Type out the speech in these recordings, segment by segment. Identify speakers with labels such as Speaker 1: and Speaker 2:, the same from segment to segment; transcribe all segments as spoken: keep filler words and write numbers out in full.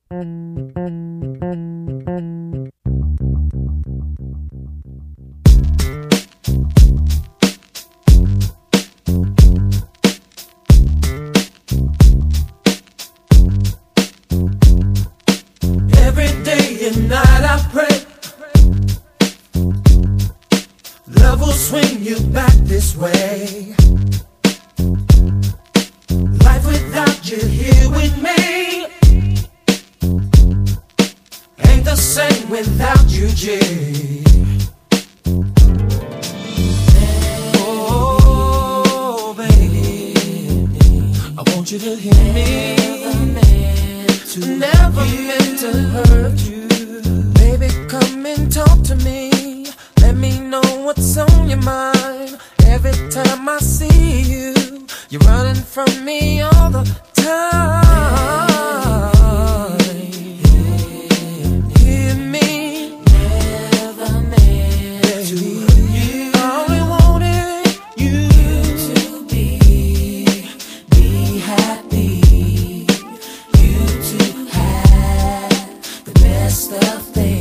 Speaker 1: Every day and night I pray love will swing you back this way. Life without you here with me ain't the same without you, G. Oh, baby, I want you to hear me. Never meant to hurt you. Baby, come and talk to me. Let me know what's on your mind. Every time I see you, you're running from me all the time. Hear me. Never meant to you. I only wanted you to be, be happy. You to have the best of things.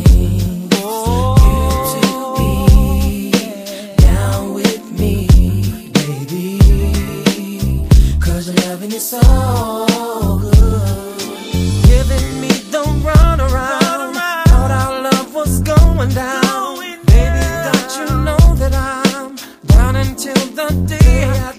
Speaker 1: So good, giving me the run around. Thought our love was going down. Baby, don't you know that I'm down until the day I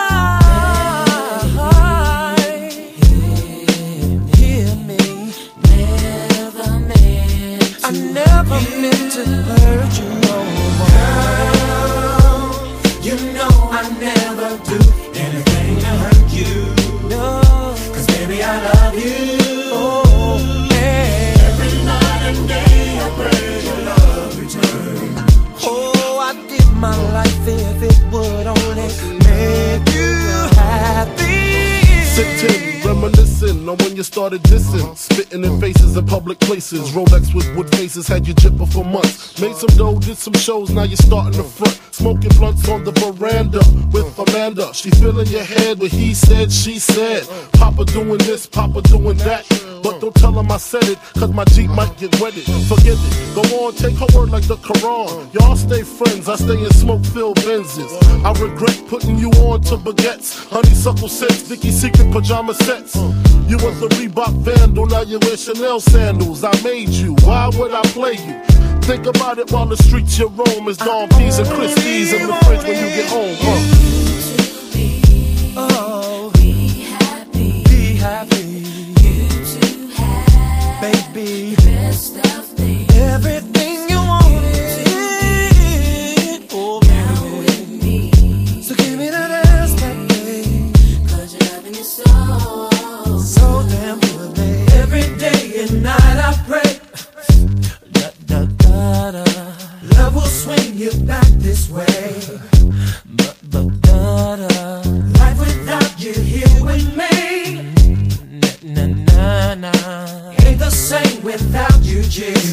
Speaker 1: die? Hear me, never meant to I never meant to hurt you, no more. Girl, you know I never do anything to hurt you. No, cause baby I love you. Oh, yeah. Every night and day I pray your love return. Oh, I'd give my life if it would only make you happy.
Speaker 2: Sitting, reminiscing on when you started dissing, spitting in faces in public places. Rolex with wood faces had you jipping for months. Made some dough, did some shows, now you're starting the front. Smoking blunts on the veranda with Amanda. She filling your head with he said, she said. Papa doing this, Papa doing that. But don't tell him I said it, cause my Jeep might get wetted. Forget it, go on, take her word like the Quran. Y'all stay friends, I stay in smoke-filled Benzes. I regret putting you on to baguettes, honeysuckle sets, Vicky's Secret pajama sets. You was the Reebok vandal, now you wear Chanel sandals. I made you, why would I play you? Think about it while the streets you roam is Don P's and Christie's in the fridge when you get home, huh?
Speaker 1: Be, oh, be happy, be happy. You to have, baby, the best of things. Everything you wanted, oh, now with me. So give me that ass back, babe. Cause you're loving your soul so damn good, babe. Every day and night I pray da, da, da, da. Love will swing you back this way. But, but, da, da. Life without you here with me, na, na, na, na. Ain't the same without you, G.